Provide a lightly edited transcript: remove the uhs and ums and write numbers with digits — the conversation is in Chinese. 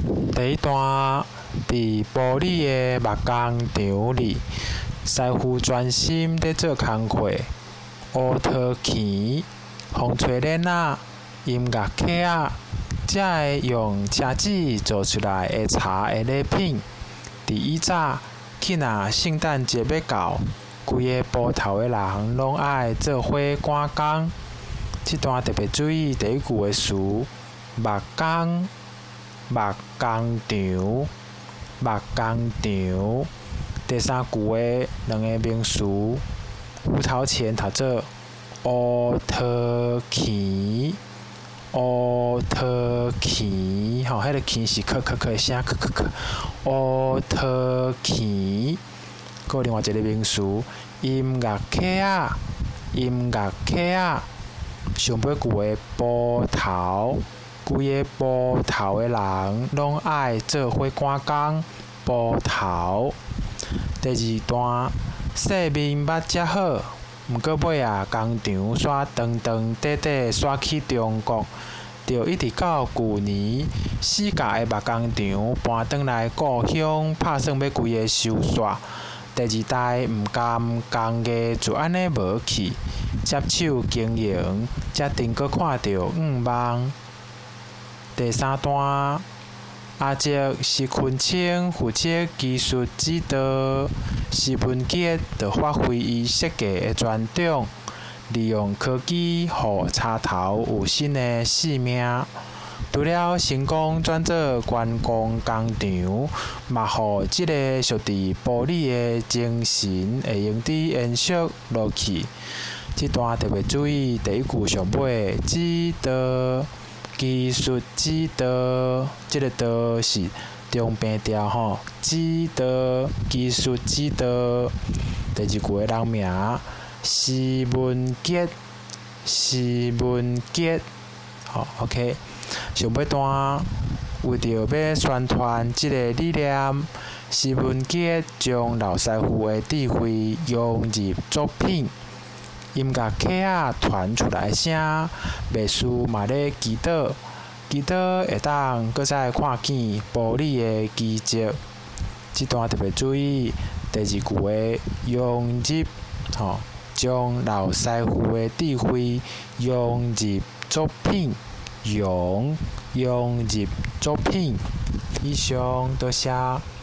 第一段伫玻璃的木工厂里，师傅专心伫做工课，乌陶钱、风吹链仔、音乐盒仔，才会用车子做出来的茶的礼品。伫以早，去若圣诞节要到，规个埔头的人拢爱做伙赶工。这段特别注意第一句的词：木工、木工厂、木工厂。第三句的两个名词，斧头前读做乌陶钱。乌陶钱，吼，迄个钱是咳咳咳的声，咳咳咳。乌陶钱，搁另外一个名词，音乐盒仔，音乐盒仔。上尾句的埔头，规个埔头的人拢爱做伙赶工。埔头。第二段，细面捌食好。毋过尾工厂煞长长短短煞去中国，就一直到旧年4甲的木工厂搬转来故乡，拍算要规个收煞。第二代毋甘工艺就安尼无去，接手经营，才阵阁看到望。第三段。阿杰是昆清负责技术指导，施文杰就发挥伊设计的专长，利用科技，互插头有新的生命。除了成功转做观光工厂，嘛互即个属伫玻璃的精神会用伫延续落去。这段特别注意第一句上尾指导。技术指导，这个导是中平调吼，指导技术指导。第二句的人名施文杰，施文杰，好 ，OK。上尾段为着要宣传这个理念，施文杰将老师傅的智慧融入作品。音乐盒仔传出来声，袂输嘛咧祈祷，祈祷会当搁再看见玻璃的奇迹。这段特别注意第二句的融入，吼，将老师傅的智慧融入作品，融入作品。以上多谢。